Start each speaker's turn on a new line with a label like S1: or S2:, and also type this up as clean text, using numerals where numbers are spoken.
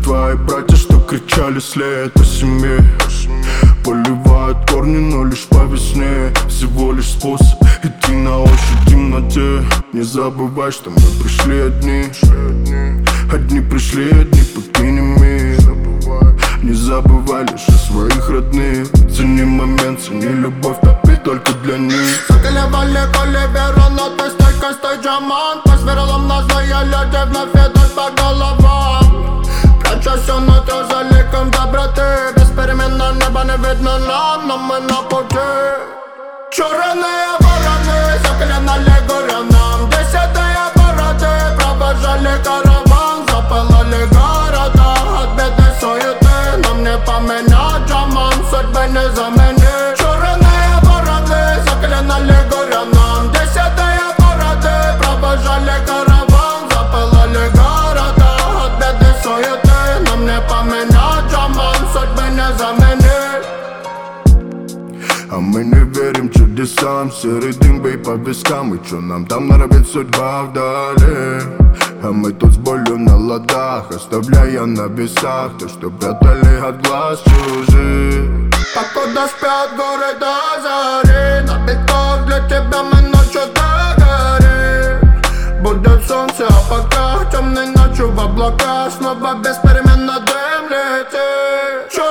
S1: твои братья, что кричали след о семье. Поливают корни, но лишь по весне. Всего лишь способ идти на ощупь в темноте. Не забывай, что мы пришли одни. Одни пришли, одни покинем мир. Не забывай лишь о своих родных. Цени момент, цени любовь, топи только для них.
S2: Заколебали коли веру, но ты стойкой, стой, Джаман. По сверлам нас злые люди вновь идут по головам. Пряча все нутро за ликом доброты. Беспеременно небо не видно нам, но мы на пути. Черные вороны заклинали горянам. Десятые бороды провожали караван. Запылали города от беды суеты. Нам не поменять, Джаман, судьбы не заменить. Черные вороны заклинали горянам. Десятые бороды провожали караван. Запылали города от беды суеты. Нам не поменять, Джаман, судьбы не заменить.
S1: А мы не верим чудесам. Серый дым бей по вискам. И чё нам там норовит судьба вдали? А мы тут с болью на ладах, оставляя на весах то, что прятали от глаз чужих.
S2: Покуда спят горы до зари, на битах для тебя мы ночью догорим. Будет солнце, а пока темной ночью в облаках снова беспеременно дым летит.